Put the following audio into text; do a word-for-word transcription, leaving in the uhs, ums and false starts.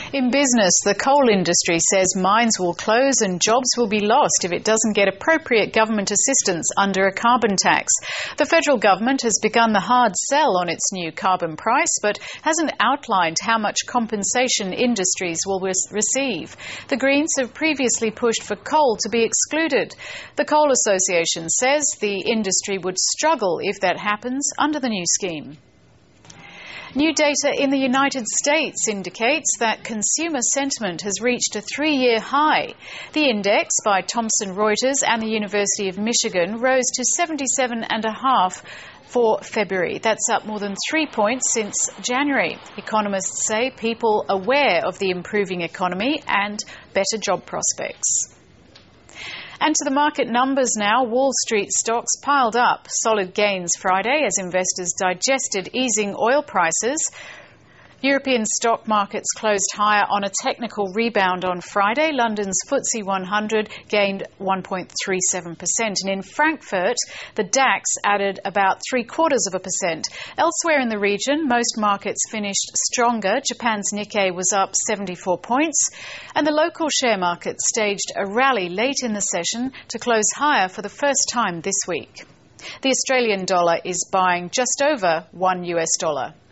In business, the coal industry says mines will close and jobs will be lost if it doesn't get appropriate government assistance under a carbon tax. The federal government has begun the hard sell on its new carbon price, but hasn't outlined how much compensation industries will re- receive. The Greens have previously pushed for coal to be excluded. The Coal Association says the industry would struggle if that happens under the new scheme. New data in the United States indicates that consumer sentiment has reached a three-year high. The index by Thomson Reuters and the University of Michigan rose to seventy-seven point five for February. That's up more than three points since January. Economists say people are aware of the improving economy and better job prospects. And to the market numbers now. Wall Street stocks piled up. Solid gains Friday as investors digested easing oil prices. European stock markets closed higher on a technical rebound on Friday. London's F T S E one hundred gained one point three seven percent. And in Frankfurt, the DAX added about three quarters of a percent. Elsewhere in the region, most markets finished stronger. Japan's Nikkei was up seventy-four points. And the local share market staged a rally late in the session to close higher for the first time this week. The Australian dollar is buying just over one U S dollar.